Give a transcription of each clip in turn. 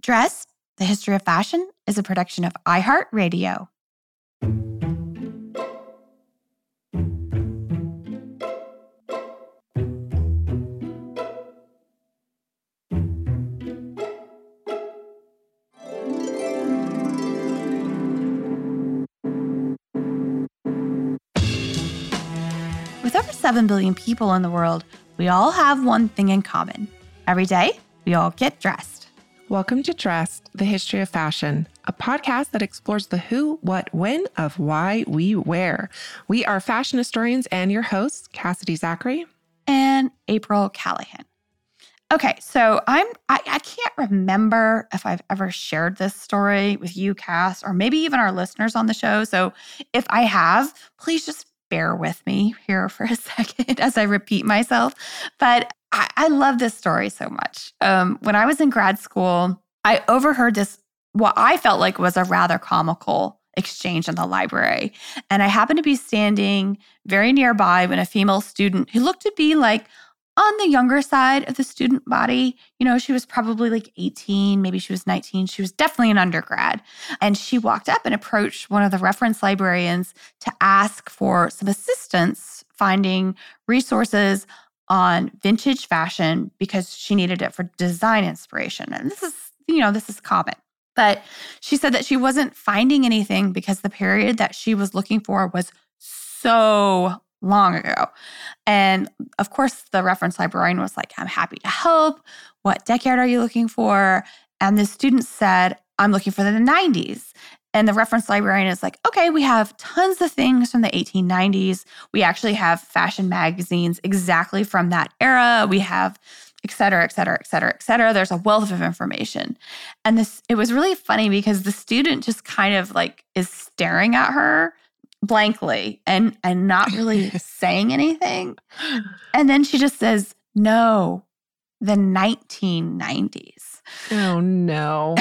Dressed, the History of Fashion is a production of iHeartRadio. With over 7 billion people in the world, we all have one thing in common. Every day, we all get dressed. Welcome to Dressed, the History of Fashion, a podcast that explores the who, what, when of why we wear. We are fashion historians and your hosts, Cassidy Zachary and April Callahan. Okay, so I can't remember if I've ever shared this story with you, Cass, or maybe even our listeners on the show. So if I have, please just bear with me here for a second as I repeat myself. But I love this story so much. When I was in grad school, I overheard this, what I felt like was a rather comical exchange in the library. And I happened to be standing very nearby when a female student who looked to be like on the younger side of the student body, she was probably like 18, maybe she was 19. She was definitely an undergrad. And she walked up and approached one of the reference librarians to ask for some assistance finding resources on vintage fashion because she needed it for design inspiration. And this is common. But she said that she wasn't finding anything because the period that she was looking for was so long ago. And of course, the reference librarian was like, I'm happy to help. What decade are you looking for? And the student said, I'm looking for the 90s. And the reference librarian is like, okay, we have tons of things from the 1890s. We actually have fashion magazines exactly from that era. We have et cetera, et cetera, et cetera, et cetera. There's a wealth of information. And it was really funny because the student just kind of like is staring at her blankly and not really saying anything. And then she just says, no, the 1990s. Oh, no.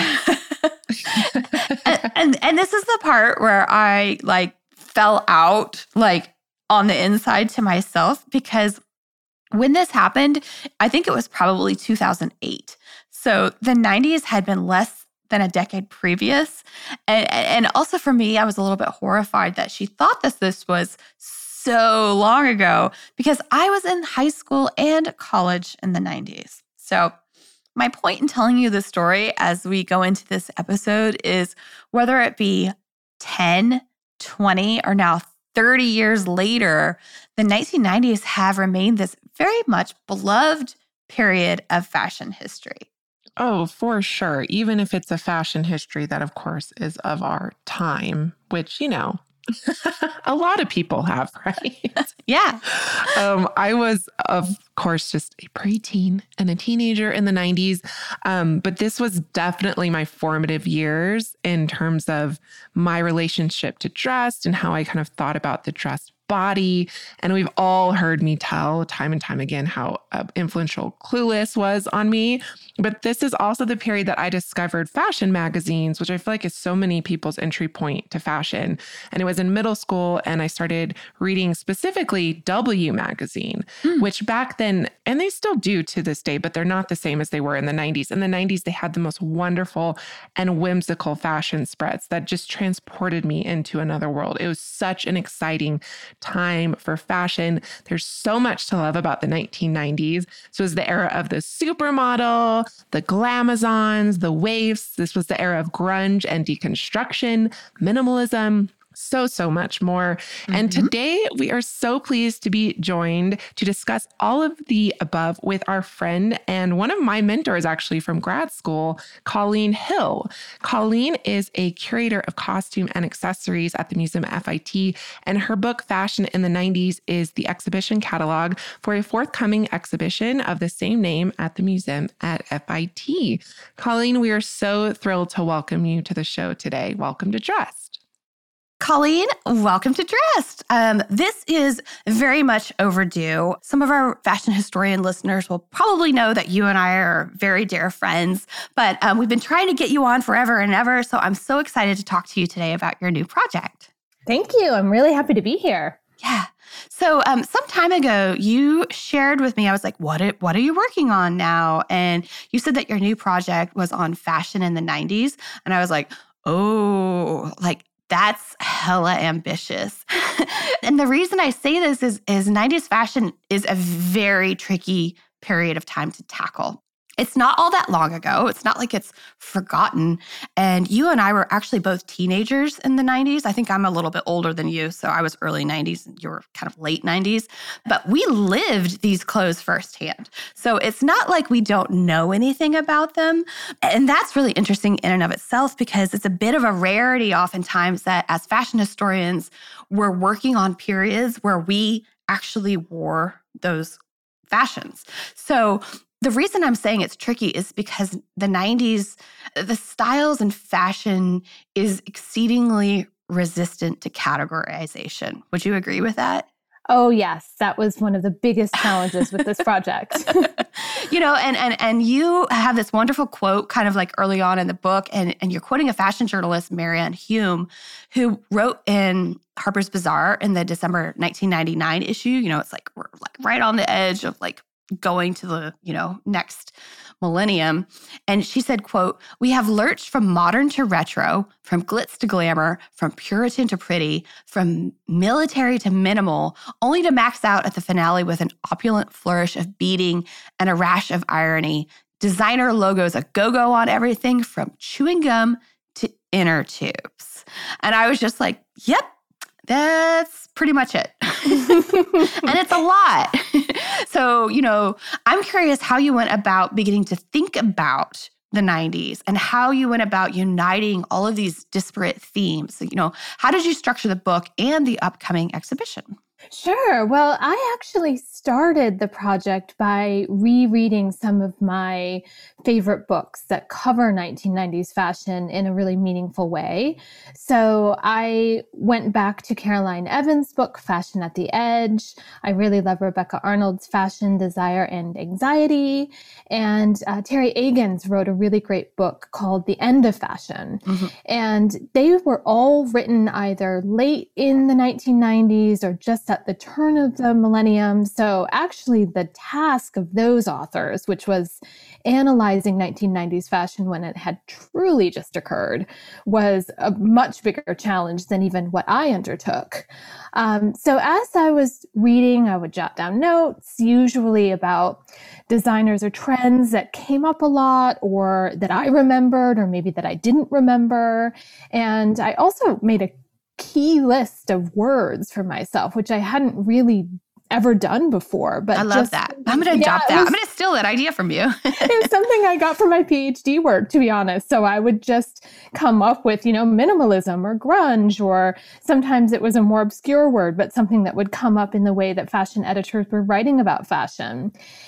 and this is the part where I like fell out like on the inside to myself because when this happened, I think it was probably 2008. So the 90s had been less than a decade previous. And also for me, I was a little bit horrified that she thought that this was so long ago because I was in high school and college in the 90s. So my point in telling you this story as we go into this episode is whether it be 10, 20, or now 30 years later, the 1990s have remained this very much beloved period of fashion history. Oh, for sure. Even if it's a fashion history that, of course, is of our time, which, a lot of people have, right? Yeah. I was, of course, just a preteen and a teenager in the 90s. But this was definitely my formative years in terms of my relationship to dress and how I kind of thought about the dress body. And we've all heard me tell time and time again how influential Clueless was on me. But this is also the period that I discovered fashion magazines, which I feel like is so many people's entry point to fashion. And it was in middle school, and I started reading specifically W magazine, which back then, and they still do to this day, but they're not the same as they were in the 90s. In the 90s, they had the most wonderful and whimsical fashion spreads that just transported me into another world. It was such an exciting time for fashion. There's so much to love about the 1990s. So it was the era of the supermodel, the glamazons, the waifs. This was the era of grunge and deconstruction, minimalism, so much more. And today we are so pleased to be joined to discuss all of the above with our friend and one of my mentors actually from grad school, Colleen Hill. Colleen is a curator of costume and accessories at the Museum FIT, and her book Fashion in the 90s is the exhibition catalog for a forthcoming exhibition of the same name at the museum at FIT. Colleen, we are so thrilled to welcome you to the show today. Welcome to Dressed. Colleen, welcome to Dressed. This is very much overdue. Some of our fashion historian listeners will probably know that you and I are very dear friends, but we've been trying to get you on forever and ever, so I'm so excited to talk to you today about your new project. Thank you. I'm really happy to be here. Yeah. So some time ago, you shared with me, I was like, what are you working on now? And you said that your new project was on fashion in the 90s. And I was like, oh, like that's hella ambitious. And the reason I say this is 90s fashion is a very tricky period of time to tackle. It's not all that long ago. It's not like it's forgotten. And you and I were actually both teenagers in the 90s. I think I'm a little bit older than you. So I was early 90s and you were kind of late 90s. But we lived these clothes firsthand. So it's not like we don't know anything about them. And that's really interesting in and of itself because it's a bit of a rarity oftentimes that as fashion historians, we're working on periods where we actually wore those fashions. So the reason I'm saying it's tricky is because the 90s, the styles and fashion is exceedingly resistant to categorization. Would you agree with that? Oh, yes. That was one of the biggest challenges with this project. And you have this wonderful quote kind of like early on in the book, and you're quoting a fashion journalist, Marianne Hume, who wrote in Harper's Bazaar in the December 1999 issue. It's like we're like right on the edge of like going to the, next millennium. And she said, quote, "We have lurched from modern to retro, from glitz to glamour, from Puritan to pretty, from military to minimal, only to max out at the finale with an opulent flourish of beading and a rash of irony. Designer logos a go-go on everything from chewing gum to inner tubes." And I was just like, yep, that's pretty much it. And it's a lot. So, I'm curious how you went about beginning to think about the 90s and how you went about uniting all of these disparate themes. How did you structure the book and the upcoming exhibition? Sure. Well, I actually started the project by rereading some of my favorite books that cover 1990s fashion in a really meaningful way. So I went back to Caroline Evans' book, Fashion at the Edge. I really love Rebecca Arnold's Fashion, Desire, and Anxiety. And Terry Egan's wrote a really great book called The End of Fashion. Mm-hmm. And they were all written either late in the 1990s or just at the turn of the millennium. So actually the task of those authors, which was analyzing 1990s fashion when it had truly just occurred, was a much bigger challenge than even what I undertook. So as I was reading, I would jot down notes, usually about designers or trends that came up a lot or that I remembered or maybe that I didn't remember. And I also made a key list of words for myself, which I hadn't really ever done before. But I love that. I'm going to adopt that. I'm going to steal that idea from you. It was something I got from my PhD work, to be honest. So I would just come up with, minimalism or grunge, or sometimes it was a more obscure word, but something that would come up in the way that fashion editors were writing about fashion.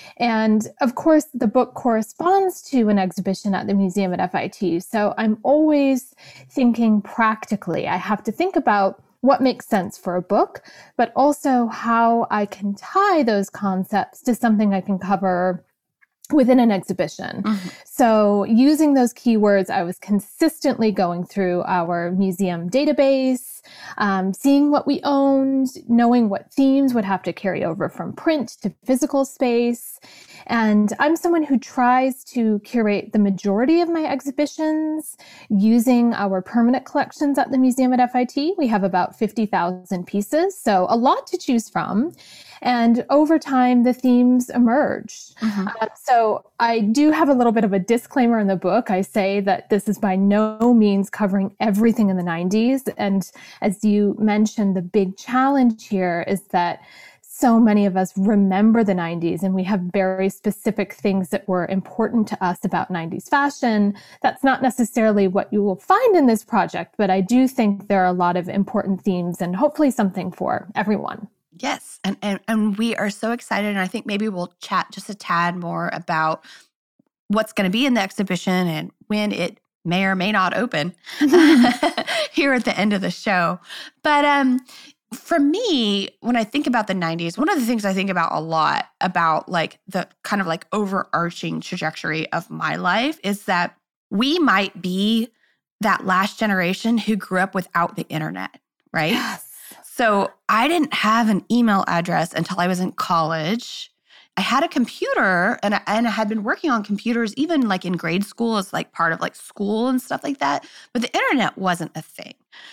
And of course, the book corresponds to an exhibition at the museum at FIT. So I'm always thinking practically. I have to think about what makes sense for a book, but also how I can tie those concepts to something I can cover within an exhibition. Mm-hmm. So using those keywords, I was consistently going through our museum database, seeing what we owned, knowing what themes would have to carry over from print to physical space. And I'm someone who tries to curate the majority of my exhibitions using our permanent collections at the museum at FIT. We have about 50,000 pieces, so a lot to choose from. And over time, the themes emerged. Mm-hmm. So I do have a little bit of a disclaimer in the book. I say that this is by no means covering everything in the 90s. And as you mentioned, the big challenge here is that so many of us remember the 90s and we have very specific things that were important to us about 90s fashion. That's not necessarily what you will find in this project, but I do think there are a lot of important themes and hopefully something for everyone. Yes. And we are so excited. And I think maybe we'll chat just a tad more about what's going to be in the exhibition and when it may or may not open here at the end of the show. But for me, when I think about the 90s, one of the things I think about a lot about like the kind of like overarching trajectory of my life is that we might be that last generation who grew up without the internet, right? Yes. So I didn't have an email address until I was in college. I had a computer and I had been working on computers even like in grade school as like part of like school and stuff like that. But the internet wasn't a thing.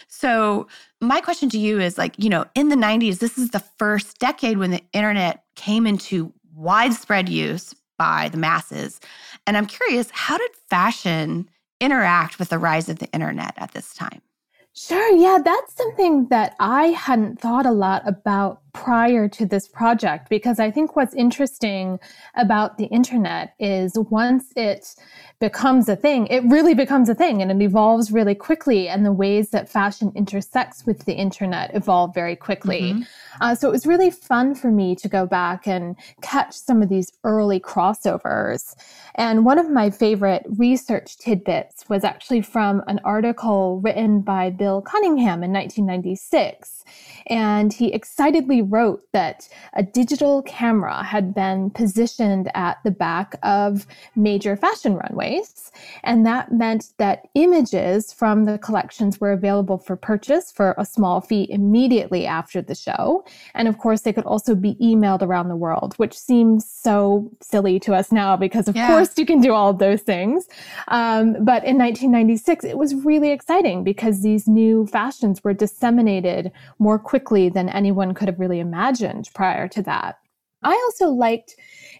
So my question to you is like, in the 90s, this is the first decade when the internet came into widespread use by the masses. And I'm curious, how did fashion interact with the rise of the internet at this time? Sure. Yeah, that's something that I hadn't thought a lot about prior to this project, because I think what's interesting about the internet is once it becomes a thing, it really becomes a thing and it evolves really quickly. And the ways that fashion intersects with the internet evolve very quickly. So it was really fun for me to go back and catch some of these early crossovers. And one of my favorite research tidbits was actually from an article written by Bill Cunningham in 1996. And he excitedly wrote that a digital camera had been positioned at the back of major fashion runways. And that meant that images from the collections were available for purchase for a small fee immediately after the show. And of course, they could also be emailed around the world, which seems so silly to us now because, of course, you can do all of those things. But in 1996, it was really exciting because these new fashions were disseminated more quickly than anyone could have really imagined prior to that. I also liked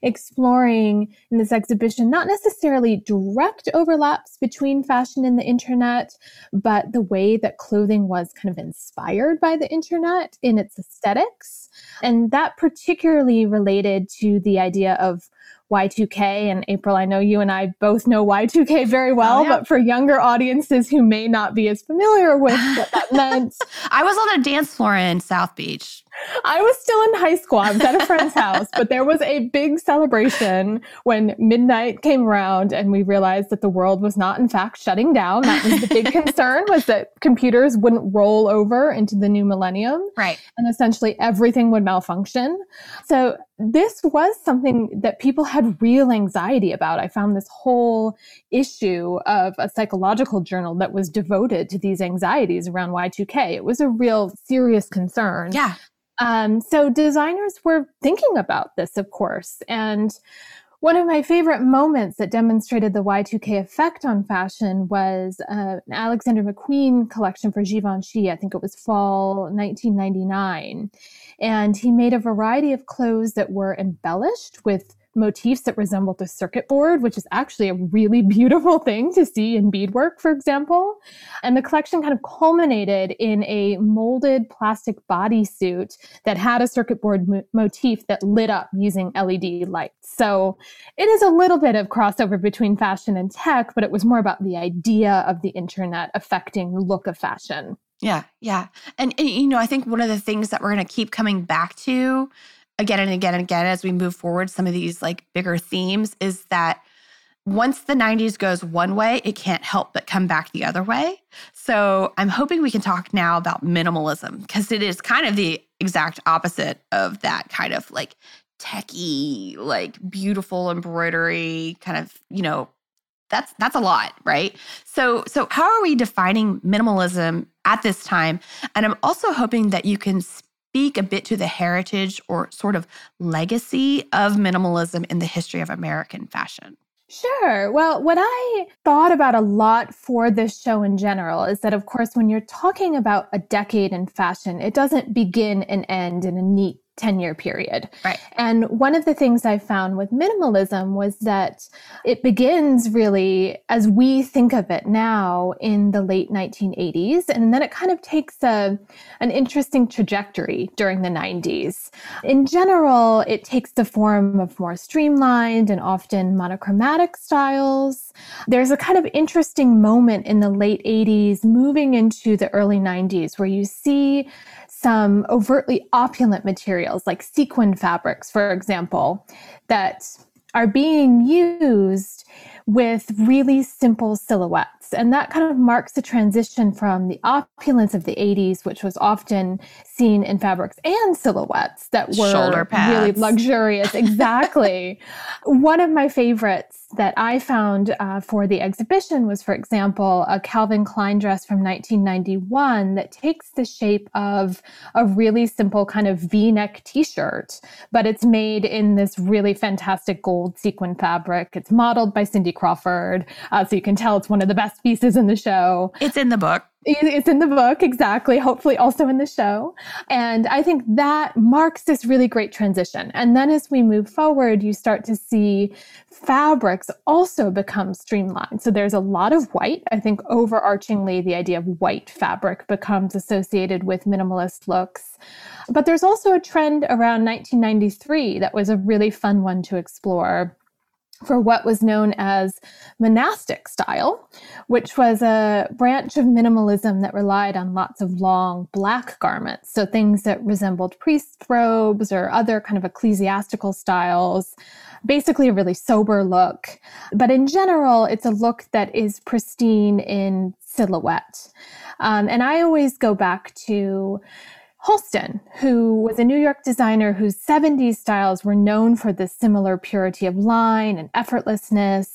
exploring in this exhibition, not necessarily direct overlaps between fashion and the internet, but the way that clothing was kind of inspired by the internet in its aesthetics. And that particularly related to the idea of Y2K. And April, I know you and I both know Y2K very well, but for younger audiences who may not be as familiar with what that meant. I was on a dance floor in South Beach. I was still in high school. I was at a friend's house, but there was a big celebration when midnight came around and we realized that the world was not, in fact, shutting down. That was the big concern, was that computers wouldn't roll over into the new millennium. Right. And essentially everything would malfunction. So this was something that people had real anxiety about. I found this whole issue of a psychological journal that was devoted to these anxieties around Y2K. It was a real serious concern. Yeah. So designers were thinking about this, of course. And one of my favorite moments that demonstrated the Y2K effect on fashion was an Alexander McQueen collection for Givenchy. I think it was fall 1999. And he made a variety of clothes that were embellished with motifs that resembled a circuit board, which is actually a really beautiful thing to see in beadwork, for example. And the collection kind of culminated in a molded plastic bodysuit that had a circuit board motif that lit up using LED lights. So it is a little bit of crossover between fashion and tech, but it was more about the idea of the internet affecting the look of fashion. Yeah, yeah. And I think one of the things that we're going to keep coming back to again and again and again as we move forward, some of these like bigger themes, is that once the 90s goes one way, it can't help but come back the other way. So I'm hoping we can talk now about minimalism, because it is kind of the exact opposite of that kind of like techie, like beautiful embroidery kind of, that's a lot, right? So how are we defining minimalism at this time? And I'm also hoping that you can speak a bit to the heritage or sort of legacy of minimalism in the history of American fashion. Sure. Well, what I thought about a lot for this show in general is that, of course, when you're talking about a decade in fashion, it doesn't begin and end in a neat 10-year period. Right. And one of the things I found with minimalism was that it begins really as we think of it now in the late 1980s. And then it kind of takes an interesting trajectory during the 90s. In general, it takes the form of more streamlined and often monochromatic styles. There's a kind of interesting moment in the late 80s moving into the early 90s where you see some overtly opulent materials like sequin fabrics, for example, that are being used with really simple silhouettes. And that kind of marks the transition from the opulence of the 80s, which was often seen in fabrics and silhouettes that were Shoulder pads. Really luxurious. Exactly. One of my favorites that I found for the exhibition was, for example, a Calvin Klein dress from 1991 that takes the shape of a really simple kind of V-neck t-shirt, but it's made in this really fantastic gold sequin fabric. It's modeled by Cindy Crawford, so you can tell it's one of the best pieces in the show. It's in the book. It's in the book, exactly. Hopefully also in the show. And I think that marks this really great transition. And then as we move forward, you start to see fabrics also become streamlined. So there's a lot of white. I think overarchingly, the idea of white fabric becomes associated with minimalist looks. But there's also a trend around 1993 that was a really fun one to explore, for what was known as monastic style, which was a branch of minimalism that relied on lots of long black garments. So things that resembled priest robes or other kind of ecclesiastical styles, basically a really sober look. But in general, it's a look that is pristine in silhouette. And I always go back to Halston, who was a New York designer whose 70s styles were known for this similar purity of line and effortlessness.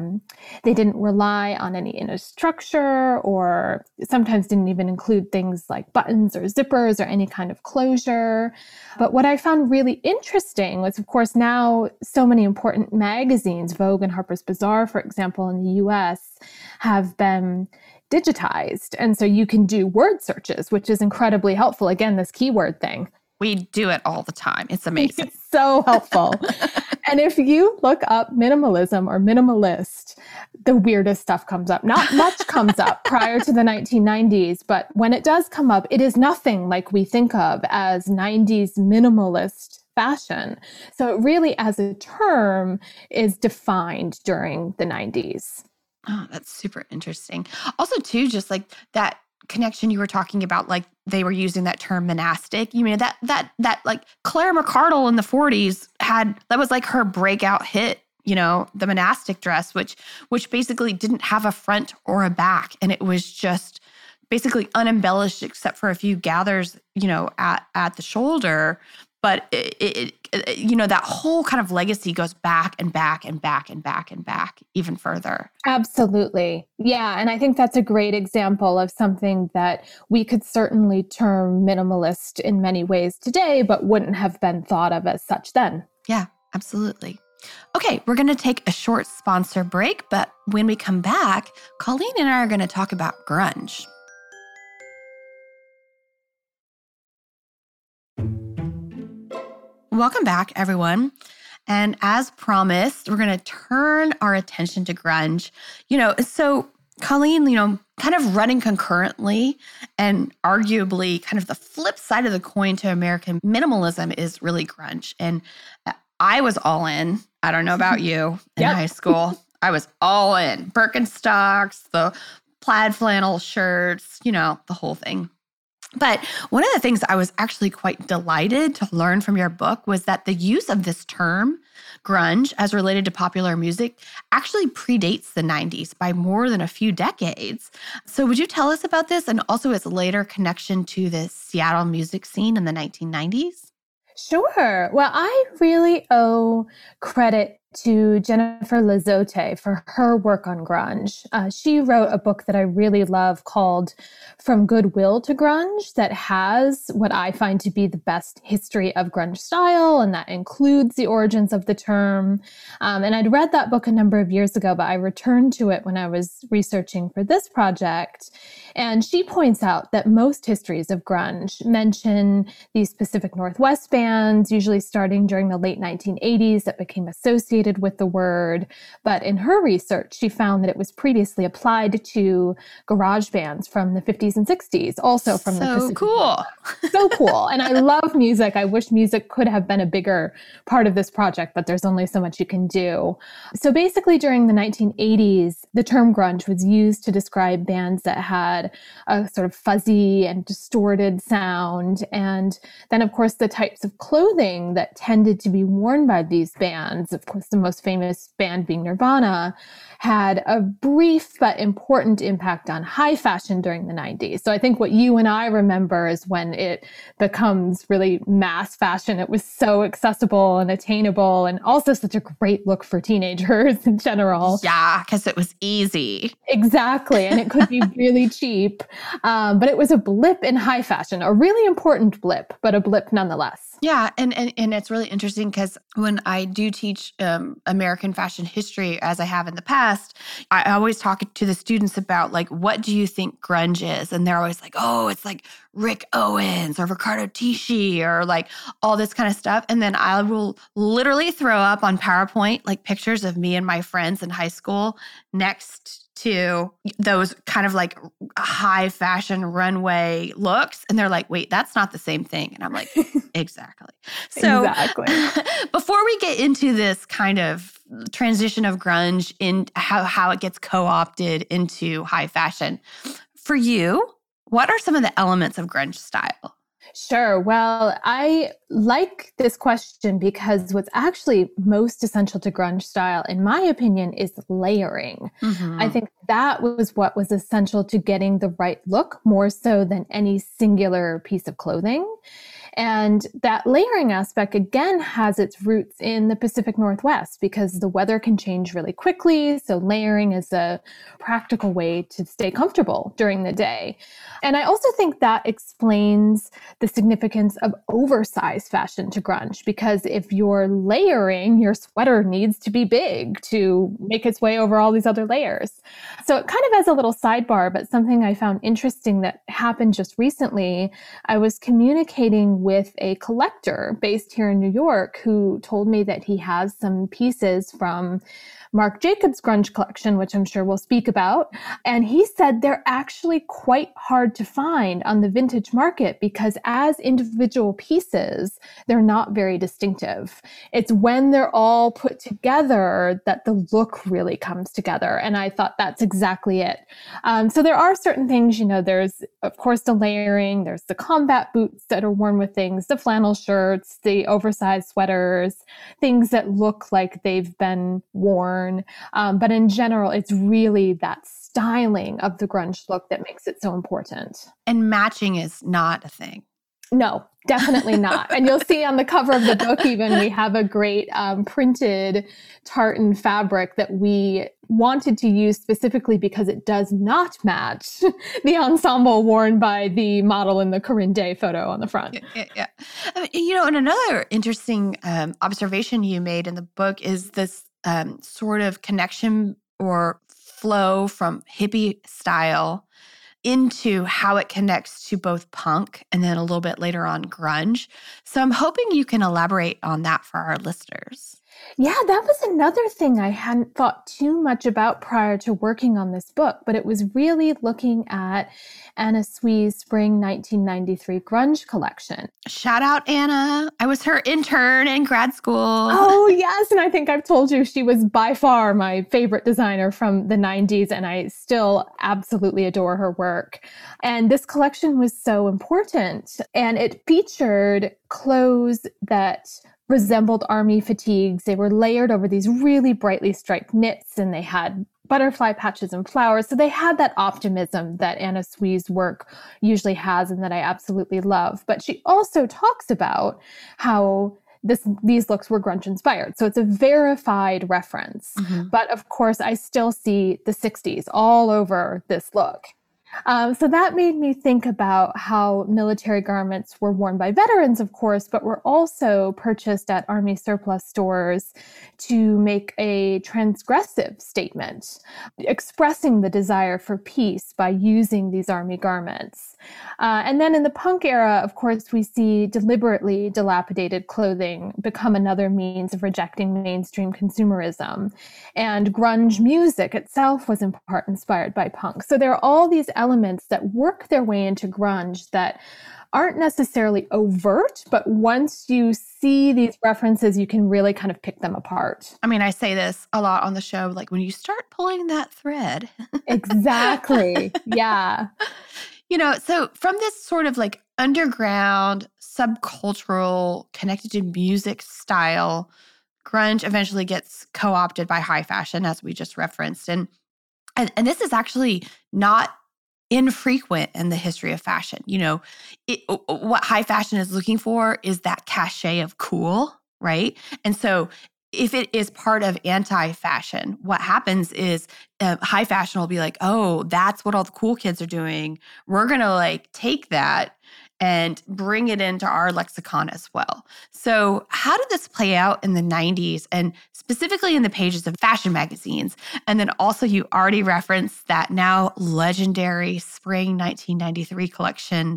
They didn't rely on any inner structure, or sometimes didn't even include things like buttons or zippers or any kind of closure. But what I found really interesting was, of course, now so many important magazines, Vogue and Harper's Bazaar, for example, in the US, have been digitized. And so you can do word searches, which is incredibly helpful. Again, this keyword thing. We do it all the time. It's amazing. It's so helpful. And if you look up minimalism or minimalist, the weirdest stuff comes up. Not much comes up prior to the 1990s, but when it does come up, it is nothing like we think of as 90s minimalist fashion. So it really, as a term, is defined during the 90s. Oh, that's super interesting. Also, too, just like that connection you were talking about, like they were using that term monastic. You mean that like Claire McCardle in the 40s that was like her breakout hit, the monastic dress, which basically didn't have a front or a back. And it was just basically unembellished except for a few gathers, at the shoulder. But that whole kind of legacy goes back and back and back and back and back even further. Absolutely. Yeah. And I think that's a great example of something that we could certainly term minimalist in many ways today, but wouldn't have been thought of as such then. Yeah, absolutely. Okay, we're going to take a short sponsor break, but when we come back, Colleen and I are going to talk about grunge. Welcome back, everyone. And as promised, we're going to turn our attention to grunge. So Colleen, kind of running concurrently and arguably kind of the flip side of the coin to American minimalism is really grunge. And I was all in. I don't know about you in high school. I was all in. Birkenstocks, the plaid flannel shirts, the whole thing. But one of the things I was actually quite delighted to learn from your book was that the use of this term, grunge, as related to popular music, actually predates the 90s by more than a few decades. So would you tell us about this and also its later connection to the Seattle music scene in the 1990s? Sure. Well, I really owe credit to Jennifer Lizotte for her work on grunge. She wrote a book that I really love called From Goodwill to Grunge that has what I find to be the best history of grunge style, and that includes the origins of the term. And I'd read that book a number of years ago, but I returned to it when I was researching for this project. And she points out that most histories of grunge mention these Pacific Northwest bands, usually starting during the late 1980s, that became associated with the word. But in her research, she found that it was previously applied to garage bands from the 50s and 60s, also from the Pacific. Cool. So cool. And I love music. I wish music could have been a bigger part of this project, but there's only so much you can do. So basically during the 1980s, the term grunge was used to describe bands that had a sort of fuzzy and distorted sound. And then, of course, the types of clothing that tended to be worn by these bands, of course, the most famous band being Nirvana, had a brief but important impact on high fashion during the 90s. So I think what you and I remember is when it becomes really mass fashion. It was so accessible and attainable and also such a great look for teenagers in general. Yeah, because it was easy. Exactly. And it could be really cheap. But it was a blip in high fashion, a really important blip, but a blip nonetheless. Yeah, and it's really interesting because when I do teach American fashion history, as I have in the past, I always talk to the students about like, what do you think grunge is? And they're always like, oh, it's like Rick Owens or Riccardo Tisci or like all this kind of stuff. And then I will literally throw up on PowerPoint like pictures of me and my friends in high school next to those kind of like high fashion runway looks. And they're like, wait, that's not the same thing. And I'm like, exactly. So before we get into this kind of transition of grunge in how it gets co-opted into high fashion, for you, what are some of the elements of grunge style? Sure. Well, I like this question because what's actually most essential to grunge style, in my opinion, is layering. Mm-hmm. I think that was what was essential to getting the right look more so than any singular piece of clothing. And that layering aspect, again, has its roots in the Pacific Northwest because the weather can change really quickly. So layering is a practical way to stay comfortable during the day. And I also think that explains the significance of oversized fashion to grunge, because if you're layering, your sweater needs to be big to make its way over all these other layers. So it kind of as a little sidebar, but something I found interesting that happened just recently, I was communicating with a collector based here in New York who told me that he has some pieces from Marc Jacobs' grunge collection, which I'm sure we'll speak about. And he said they're actually quite hard to find on the vintage market because as individual pieces, they're not very distinctive. It's when they're all put together that the look really comes together. And I thought that's exactly it. So there are certain things, there's, of course, the layering, there's the combat boots that are worn with things, the flannel shirts, the oversized sweaters, things that look like they've been worn. But in general, it's really that styling of the grunge look that makes it so important. And matching is not a thing. No, definitely not. And you'll see on the cover of the book, even we have a great printed tartan fabric that we wanted to use specifically because it does not match the ensemble worn by the model in the Corinne Day photo on the front. Yeah. And another interesting observation you made in the book is this sort of connection or flow from hippie style into how it connects to both punk and then a little bit later on grunge. So I'm hoping you can elaborate on that for our listeners. Yeah, that was another thing I hadn't thought too much about prior to working on this book, but it was really looking at Anna Sui's spring 1993 grunge collection. Shout out, Anna. I was her intern in grad school. Oh, yes. And I think I've told you she was by far my favorite designer from the 90s, and I still absolutely adore her work. And this collection was so important, and it featured clothes that resembled army fatigues. They were layered over these really brightly striped knits, and they had butterfly patches and flowers. So they had that optimism that Anna Sui's work usually has and that I absolutely love. But she also talks about how these looks were grunge inspired. So it's a verified reference. Mm-hmm. But of course, I still see the 60s all over this look. So that made me think about how military garments were worn by veterans, of course, but were also purchased at Army surplus stores to make a transgressive statement, expressing the desire for peace by using these Army garments. And then in the punk era, of course, we see deliberately dilapidated clothing become another means of rejecting mainstream consumerism. And grunge music itself was in part inspired by punk. So there are all these elements that work their way into grunge that aren't necessarily overt, but once you see these references, you can really kind of pick them apart. I mean, I say this a lot on the show, like when you start pulling that thread. Exactly. Yeah. So from this sort of like underground, subcultural, connected to music style grunge eventually gets co-opted by high fashion, as we just referenced. And this is actually not infrequent in the history of fashion. What high fashion is looking for is that cachet of cool, right? And so if it is part of anti-fashion, what happens is high fashion will be like, oh, that's what all the cool kids are doing. We're going to take that and bring it into our lexicon as well. So how did this play out in the 90s and specifically in the pages of fashion magazines? And then also you already referenced that now legendary spring 1993 collection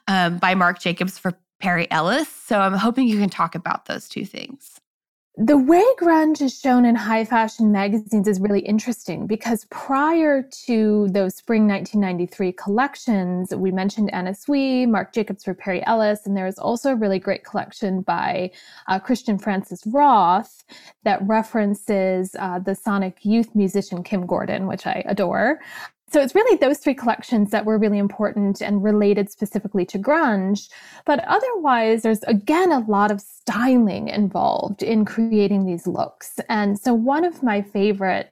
by Marc Jacobs for Perry Ellis. So I'm hoping you can talk about those two things. The way grunge is shown in high fashion magazines is really interesting because prior to those spring 1993 collections, we mentioned Anna Sui, Marc Jacobs for Perry Ellis, and there is also a really great collection by Christian Francis Roth that references the Sonic Youth musician Kim Gordon, which I adore. So it's really those three collections that were really important and related specifically to grunge. But otherwise, there's again a lot of styling involved in creating these looks. And so one of my favorites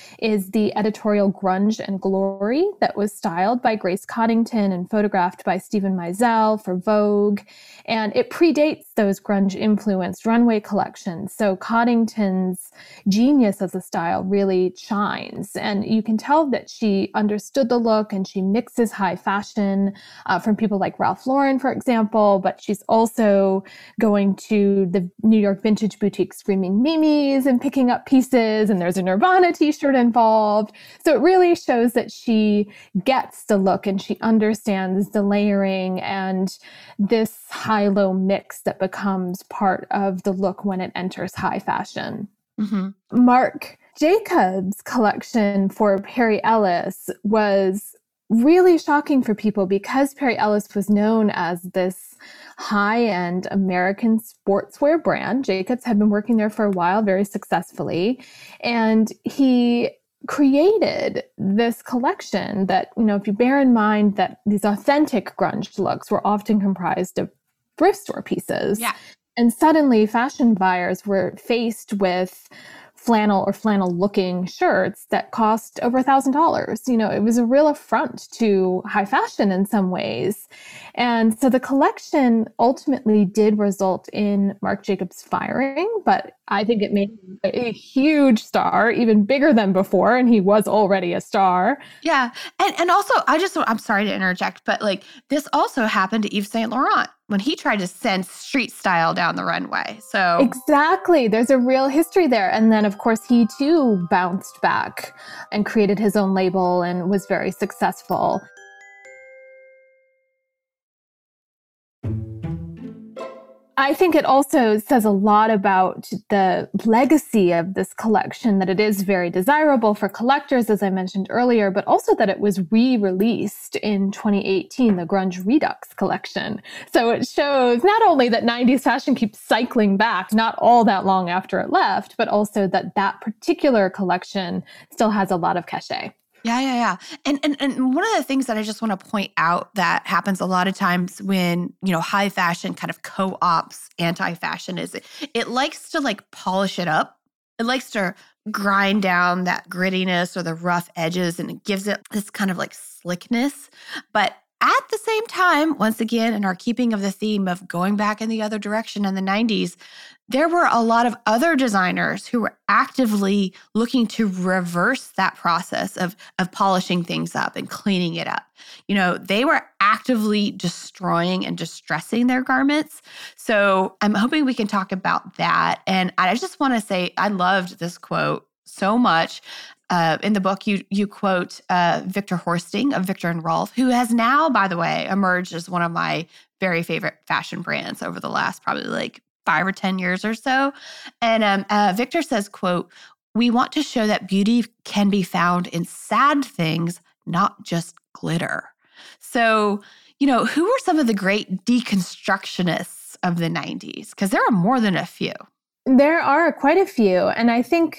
is the editorial Grunge and Glory that was styled by Grace Coddington and photographed by Stephen Meisel for Vogue. And it predates those grunge-influenced runway collections. So Coddington's genius as a style really shines. And you can tell that she understood the look and she mixes high fashion from people like Ralph Lauren, for example, but she's also going to the New York vintage boutique Screaming Mimi's and picking up pieces, and there's a Nirvana t-shirt involved. So it really shows that she gets the look and she understands the layering and this high-low mix that becomes part of the look when it enters high fashion. Mm-hmm. Marc Jacobs' collection for Perry Ellis was really shocking for people because Perry Ellis was known as this high-end American sportswear brand. Jacobs had been working there for a while, very successfully. And he created this collection that, if you bear in mind that these authentic grunge looks were often comprised of thrift store pieces. Yeah. And suddenly fashion buyers were faced with flannel or flannel-looking shirts that cost over $1,000. It was a real affront to high fashion in some ways. And so the collection ultimately did result in Marc Jacobs firing, but I think it made him a huge star, even bigger than before, and he was already a star. Yeah. And also, I'm sorry to interject, but this also happened to Yves Saint Laurent when he tried to send street style down the runway. So exactly. There's a real history there. And then, of course, he too bounced back and created his own label and was very successful. I think it also says a lot about the legacy of this collection, that it is very desirable for collectors, as I mentioned earlier, but also that it was re-released in 2018, the Grunge Redux collection. So it shows not only that 90s fashion keeps cycling back, not all that long after it left, but also that that particular collection still has a lot of cachet. Yeah. And one of the things that I just want to point out that happens a lot of times when, high fashion kind of co-ops anti-fashion is it likes to polish it up. It likes to grind down that grittiness or the rough edges, and it gives it this kind of slickness. But at the same time, once again, in our keeping of the theme of going back in the other direction in the 90s, there were a lot of other designers who were actively looking to reverse that process of polishing things up and cleaning it up. They were actively destroying and distressing their garments. So I'm hoping we can talk about that. And I just want to say I loved this quote so much. In the book, you quote Victor Horsting of Victor and Rolf, who has now, by the way, emerged as one of my very favorite fashion brands over the last probably 5 or 10 years or so. And Victor says, quote, "We want to show that beauty can be found in sad things, not just glitter." So, who were some of the great deconstructionists of the 90s? Because there are more than a few. There are quite a few. And I think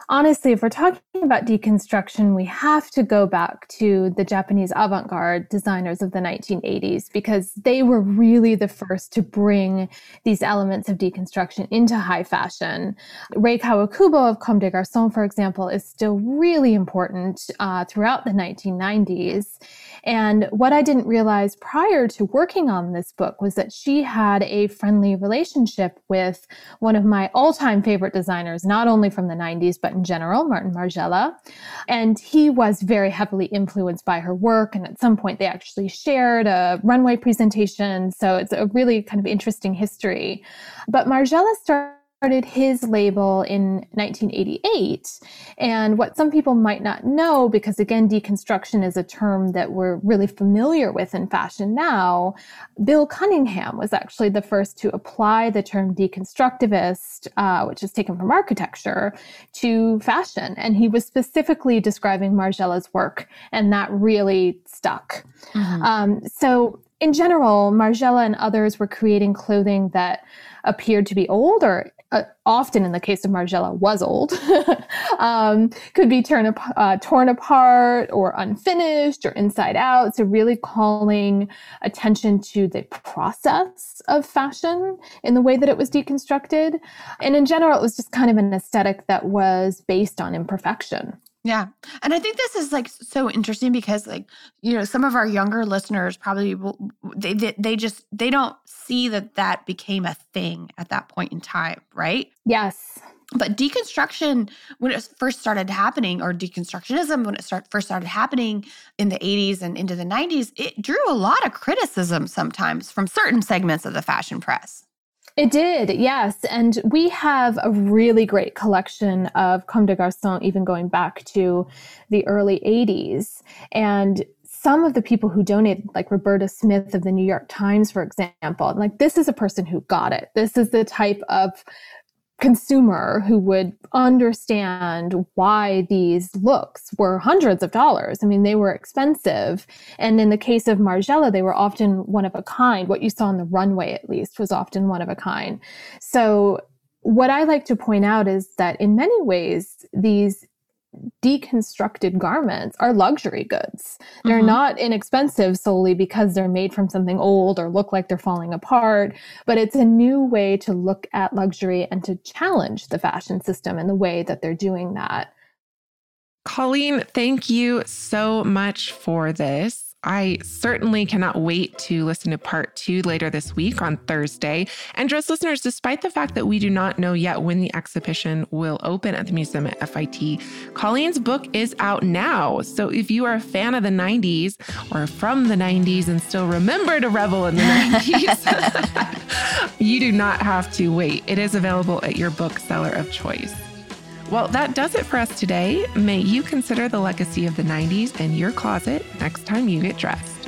honestly, if we're talking about deconstruction, we have to go back to the Japanese avant-garde designers of the 1980s, because they were really the first to bring these elements of deconstruction into high fashion. Rei Kawakubo of Comme des Garçons, for example, is still really important throughout the 1990s. And what I didn't realize prior to working on this book was that she had a friendly relationship with one of my all-time favorite designers, not only from the 90s, but in general, Martin Margiela. And he was very heavily influenced by her work. And at some point, they actually shared a runway presentation. So it's a really kind of interesting history. But Margiela started his label in 1988. And what some people might not know, because again, deconstruction is a term that we're really familiar with in fashion now, Bill Cunningham was actually the first to apply the term deconstructivist, which is taken from architecture, to fashion. And he was specifically describing Margiela's work, and that really stuck. So in general, Margiela and others were creating clothing that appeared to be old, or often in the case of Margiela was old, could be torn apart or unfinished or inside out. So really calling attention to the process of fashion in the way that it was deconstructed. And in general, it was just kind of an aesthetic that was based on imperfection. Yeah. And I think this is like so interesting because like, you know, some of our younger listeners probably will, they don't see that became a thing at that point in time, right? Yes. But deconstruction, when it first started happening, or deconstructionism, when it first started happening in the 80s and into the 90s, it drew a lot of criticism sometimes from certain segments of the fashion press. It did, yes. And we have a really great collection of Comme des Garçons, even going back to the early 80s. And some of the people who donated, like Roberta Smith of the New York Times, for example, like this is a person who got it. This is the type of consumer who would understand why these looks were hundreds of dollars. I mean, they were expensive. And in the case of Margiela, they were often one of a kind. What you saw on the runway, at least, was often one of a kind. So what I like to point out is that in many ways, these deconstructed garments are luxury goods. They're not inexpensive solely because they're made from something old or look like they're falling apart, but it's a new way to look at luxury and to challenge the fashion system in the way that they're doing that. Colleen, thank you so much for this. I certainly cannot wait to listen to part 2 later this week on Thursday. And Dressed listeners, despite the fact that we do not know yet when the exhibition will open at the museum at FIT, Colleen's book is out now. So if you are a fan of the 90s or from the 90s and still remember to revel in the 90s, you do not have to wait. It is available at your bookseller of choice. Well, that does it for us today. May you consider the legacy of the 90s in your closet next time you get dressed.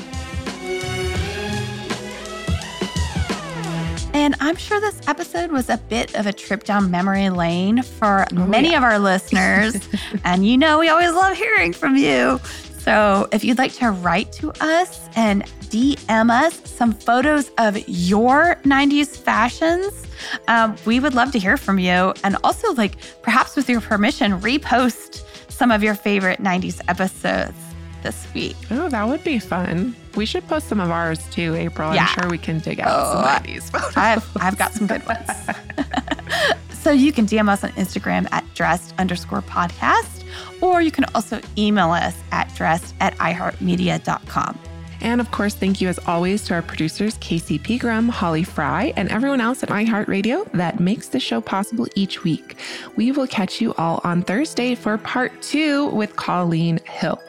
And I'm sure this episode was a bit of a trip down memory lane for many of our listeners. And you know, we always love hearing from you. So if you'd like to write to us and DM us some photos of your 90s fashions, we would love to hear from you. And also, like, perhaps with your permission, repost some of your favorite 90s episodes this week. Oh, that would be fun. We should post some of ours too, April. Yeah. I'm sure we can dig out some 90s photos. I've got some good ones. So you can DM us on Instagram at dressed_podcast, or you can also email us at dressed@iheartmedia.com. And of course, thank you as always to our producers, Casey Pegram, Holly Fry, and everyone else at iHeartRadio that makes the show possible each week. We will catch you all on Thursday for part 2 with Colleen Hill.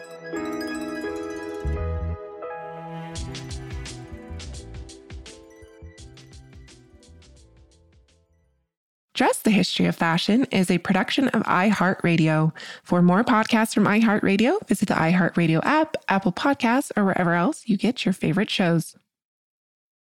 Dress the History of Fashion is a production of iHeartRadio. For more podcasts from iHeartRadio, visit the iHeartRadio app, Apple Podcasts, or wherever else you get your favorite shows.